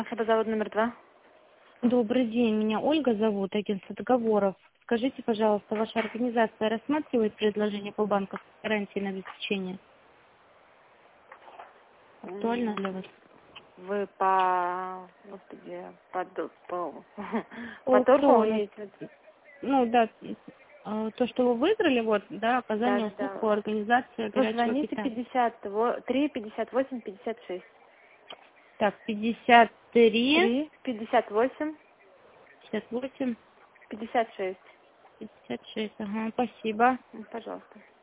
Хлебозавод номер 2. Добрый день, меня Ольга зовут, агентство договоров. Скажите, пожалуйста, ваша организация рассматривает предложение по банковской гарантии на обеспечение? Актуально для вас? Вы господи, по О, кто торгу у нас? имеете? Ну да, то, что вы выиграли, вот, да, Да, оказание да, услуг да. по организации горячего Позвоните питания. 3 58 56. Так, 53, 3 58 58, 56. 56, ага, спасибо. Пожалуйста.